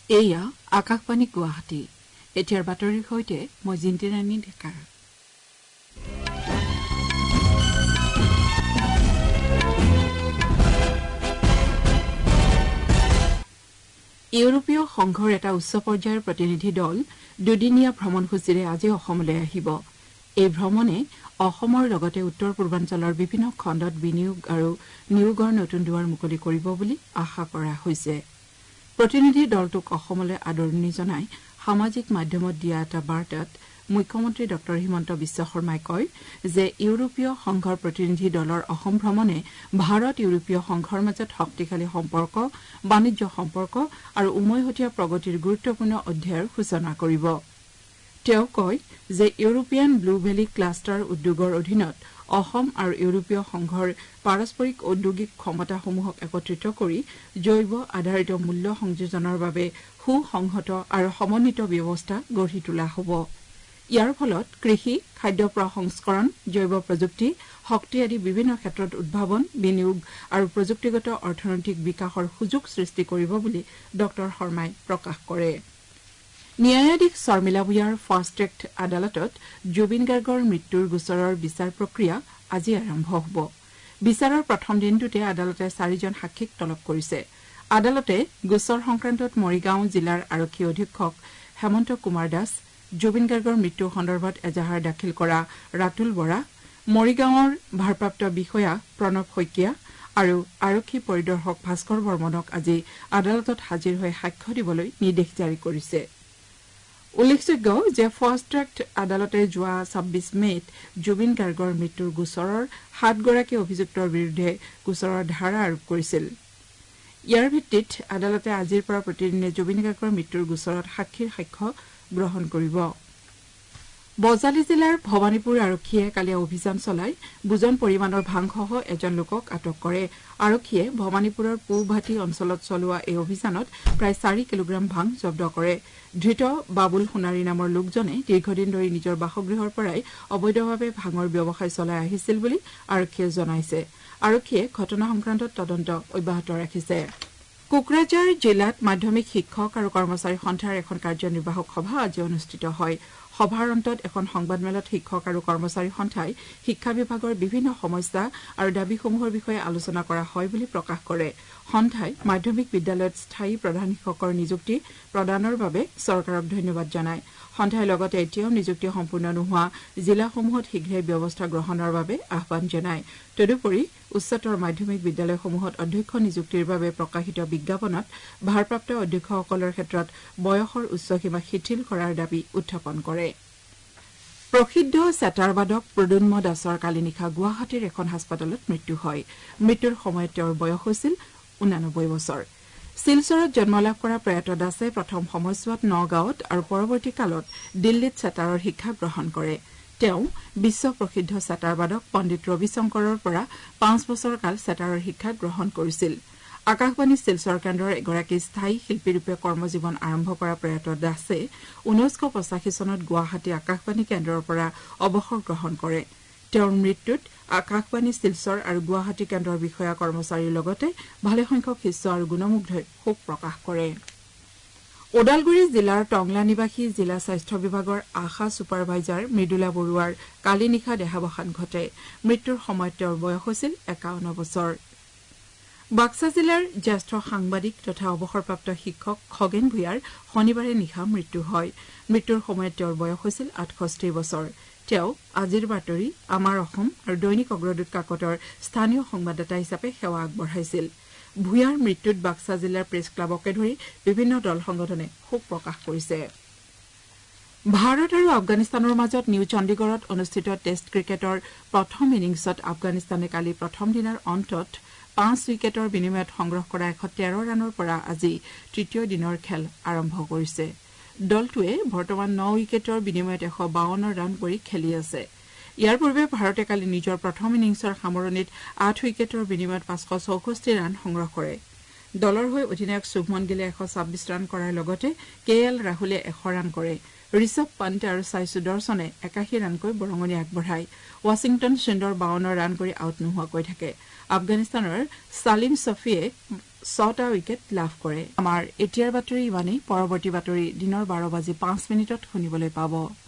এয়া আকাশবাণী গুৱাহাটী এতিয়াৰ বাতৰিৰ সৈতে মই জিন্তিৰাণী ডেকা ইউৰোপীয় সংঘৰ এটা উচ্চ পৰ্যায়ৰ প্ৰতিনিধি দল দুদিনীয়া ভ্ৰমণসূচীৰে আজি অসমলৈ আহিব এই ভ্ৰমণে অসমৰ লগতে উত্তৰ পূৰ্বাঞ্চলৰ বিভিন্ন খণ্ডত বিনিয়োগ আৰু নিয়োগৰ নতুন দুৱাৰ মুকলি কৰিব বুলি আশা কৰা হৈছে প্ৰতিনিধি দলটোক অসমলৈ আদৰণি জনাই সামাজিক মাধ্যমত দিয়া এটা বাৰ্তাত মুখ্যমন্ত্ৰী ডক্টৰ হিমন্ত বিশ্ব শৰ্মাই কয় যে ইউৰোপীয় সংঘৰ প্ৰতিনিধি দলৰ অসম ভ্ৰমণে ভাৰত ইউৰোপীয় সংঘৰ মাজত শক্তিশালী সম্পৰ্ক বাণিজ্য সম্পৰ্ক আৰু উমৈহতীয়া প্ৰগতিৰ গুৰুত্বপূৰ্ণ অধ্যায়ৰ সূচনা কৰিব তেওঁ কয় যে ইউৰোপিয়ান ব্লু ভেলী ক্লাষ্টাৰ উদ্যোগৰ অধীনত অসম আৰু ইউৰোপীয় সংঘৰ পাৰস্পৰিক ঔদ্যোগিক ক্ষমতাসমূহক একত্ৰিত কৰি জৈৱ আধাৰিত মূল্য সংযোজনৰ বাবে সুসংহত আৰু সমন্বিত ব্যৱস্থা গঢ়ি তোলা হ'ব ইয়াৰ ফলত কৃষি খাদ্য প্ৰসংস্কৰণ জৈৱ প্ৰযুক্তি শক্তি আদি বিভিন্ন ক্ষেত্ৰত উদ্ভাৱন বিনিয়োগ আৰু প্ৰযুক্তিগত অৰ্থনৈতিক বিকাশৰ সুযোগ সৃষ্টি কৰিব বুলি ডক্টৰ শৰ্মাই প্ৰকাশ কৰে ন্যায়াধীশ শৰ্মিলা ভূঞাৰ ফাষ্ট ট্ৰেক আদালতত জুবিন গাৰ্গৰ মৃত্যুৰ গোচৰৰ বিচাৰ প্ৰক্ৰিয়া আজি আৰম্ভ হ'ব বিচাৰৰ প্ৰথম দিনটোতে আদালতে 4জন সাক্ষীক তলব কৰিছে আদালতে গোচৰ সংক্ৰান্তত মৰিগাঁও জিলাৰ আৰক্ষী অধীক্ষক হেমন্ত কুমাৰ দাস জুবিন গাৰ্গৰ মৃত্যু সন্দৰ্ভত এজাহাৰ দাখিল কৰা ৰাতুল বৰা মৰিগাঁৱৰ ভাৰপ্ৰাপ্ত বিষয়া প্ৰণৱ শইকীয়া আৰু আৰক্ষী পৰিদৰ্শক ভাস্কৰ বৰ্মনক আজি আদালতত হাজিৰ হৈ সাক্ষ্য দিবলৈ নিৰ্দেশ জাৰি কৰিছে উল্লেখযোগ্য যে ফাষ্ট ট্ৰেক আদালতে যোৱা 26 মেত জুবিন গাৰ্গৰ মৃত্যুৰ গোচৰৰ 7গৰাকী অভিযুক্তৰ বিৰুদ্ধে গোচৰৰ ধাৰা আৰোপ কৰিছিল ইয়াৰ ভিত্তিত আদালতে আজিৰ পৰা প্ৰতিদিনে জুবিন গাৰ্গৰ মৃত্যুৰ গোচৰত সাক্ষীৰ সাক্ষ্য গ্ৰহণ কৰিব বজালী জিলাৰ ভৱানীপুৰ আৰক্ষীয়ে কালি অভিযান চলাই বুজন পৰিমাণৰ ভাংসহ এজন লোকক আটক কৰে আৰক্ষীয়ে ভৱানীপুৰৰ পূবভাটি অঞ্চলত চলোৱা এই অভিযানত প্ৰায় 4 কিলোগ্ৰাম ভাং জব্দ কৰে ধৃত বাবুল সোণাৰী নামৰ লোকজনে দীৰ্ঘদিন ধৰি নিজৰ বাসগৃহৰ পৰাই অবৈধভাৱে ভাঙৰ ব্যৱসায় চলাই আহিছিল বুলি আৰক্ষীয়ে জনাইছে আৰক্ষীয়ে ঘটনা সংক্ৰান্তত তদন্ত অব্যাহত ৰাখিছে কোকৰাঝাৰ জিলাত মাধ্যমিক শিক্ষক আৰু কৰ্মচাৰী সন্থাৰ এখন কাৰ্যনিৰ্বাহক সভা আজি অনুষ্ঠিত হয় সভাৰ অন্তত এখন সংবাদমেলত শিক্ষক আৰু কৰ্মচাৰী সন্থাই শিক্ষা বিভাগৰ বিভিন্ন সমস্যা আৰু দাবীসমূহৰ বিষয়ে আলোচনা কৰা হয় বুলি প্ৰকাশ কৰে সন্থাই মাধ্যমিক বিদ্যালয়ত স্থায়ী প্ৰধান শিক্ষকৰ নিযুক্তি প্ৰদানৰ বাবে চৰকাৰক ধন্যবাদ জনায় সন্থাই লগতে এতিয়াও নিযুক্তি সম্পূৰ্ণ নোহোৱা জিলাসমূহত শীঘ্ৰে ব্যৱস্থা গ্ৰহণৰ বাবে আহ্বান জনায় তদুপৰি উচ্চতৰ মাধ্যমিক বিদ্যালয়সমূহত অধ্যক্ষ নিযুক্তিৰ বাবে প্ৰকাশিত বিজ্ঞাপনত ভাৰপ্ৰাপ্ত অধ্যক্ষসকলৰ ক্ষেত্ৰত বয়সৰ উচ্চসীমা শিথিল কৰাৰ দাবী উত্থাপন কৰে প্ৰসিদ্ধ চেতাৰবাদক প্ৰদুন্ম দাসৰ কালি নিশা গুৱাহাটীৰ এখন হাস্পতালত মৃত্যু হয় মৃত্যুৰ সময়ত তেওঁৰ বয়স হৈছিল 89 বছৰ শিলচৰত জন্মলাভ কৰা প্ৰয়াত দাসে প্ৰথম সময়ছোৱাত নগাঁৱত আৰু পৰৱৰ্তী কালত দিল্লীত চেতাৰৰ শিক্ষা গ্ৰহণ কৰে তেওঁ বিশ্ব প্ৰসিদ্ধ চেতাৰবাদক পণ্ডিত ৰবি শংকৰৰ পৰা 5 বছৰ কাল চেতাৰৰ শিক্ষা গ্ৰহণ কৰিছিল আকাশবাণী শিলচৰ কেন্দ্ৰৰ এগৰাকী স্থায়ী শিল্পীৰূপে কৰ্মজীৱন আৰম্ভ কৰা প্ৰয়াত দাসে 1985 চনত গুৱাহাটী আকাশবাণী কেন্দ্ৰৰ পৰা অৱসৰ গ্ৰহণ কৰে তেওঁৰ মৃত্যুত আকাশবাণী শিলচৰ আৰু গুৱাহাটী কেন্দ্ৰৰ বিষয়া কৰ্মচাৰীৰ লগতে ভালেসংখ্যক শিষ্য আৰু গুণমুগ্ধই শোক প্ৰকাশ কৰে ওদালগুৰি জিলাৰ টংলা নিবাসী জিলা স্বাস্থ্য বিভাগৰ আশা ছুপাৰভাইজাৰ মৃদুলা বৰুৱাৰ কালি নিশা দেহাৱসান ঘটে মৃত্যুৰ সময়ত তেওঁৰ বয়স হৈছিল 51 বছৰ বাক্সা জিলাৰ জ্যেষ্ঠ সাংবাদিক তথা অৱসৰপ্ৰাপ্ত শিক্ষক খগেন ভূঞাৰ শনিবাৰে নিশা মৃত্যু হয় মৃত্যুৰ সময়ত তেওঁৰ বয়স হৈছিল 68 বছৰ তেওঁ আজিৰ বাতৰি আমাৰ অসম আৰু দৈনিক অগ্ৰদূত কাকতৰ স্থানীয় সংবাদদাতা হিচাপে সেৱা আগবঢ়াইছিল ভূঞাৰ মৃত্যুত বাক্সা জিলাৰ প্ৰেছ ক্লাবকে ধৰি বিভিন্ন দল সংগঠনে শোক প্ৰকাশ কৰিছে ভাৰত আৰু আফগানিস্তানৰ মাজত নিউ চণ্ডীগড়ত অনুষ্ঠিত টেষ্ট ক্ৰিকেটৰ প্ৰথম ইনিংছত আফগানিস্তানে কালি প্ৰথম দিনাৰ অন্তত 5 উইকেটৰ বিনিময়ত সংগ্ৰহ কৰা 113 ৰানৰ পৰা আজি তৃতীয় দিনৰ খেল আৰম্ভ কৰিছে দলটোৱে বৰ্তমান 9 উইকেটৰ বিনিময়ত 152 ৰান কৰি খেলি আছে ইয়াৰ পূৰ্বে ভাৰতে কালি নিজৰ প্ৰথম ইনিংছৰ সামৰণিত 8 উইকেটৰ বিনিময়ত 564 ৰান সংগ্ৰহ কৰে দলৰ হৈ অধিনায়ক শুভমন গিলে 126 ৰান কৰাৰ লগতে কেএল ৰাহুলে 100 ৰান কৰে ঋষভ পন্ত আৰু সাই সুদৰ্শনে 81 ৰানকৈ বৰঙণি আগবঢ়ায় ৱাশ্বিংটন সুন্দৰ 52 ৰান কৰি আউট নোহোৱাকৈ থাকে আফগানিস্তানৰ সালিম ছফিয়ে 6টা উইকেট লাভ কৰে। আমাৰ এতিয়াৰ বাতৰি ইমানেই। পৰৱৰ্তী বাতৰি দিনৰ 12:05 শুনিবলৈ পাব।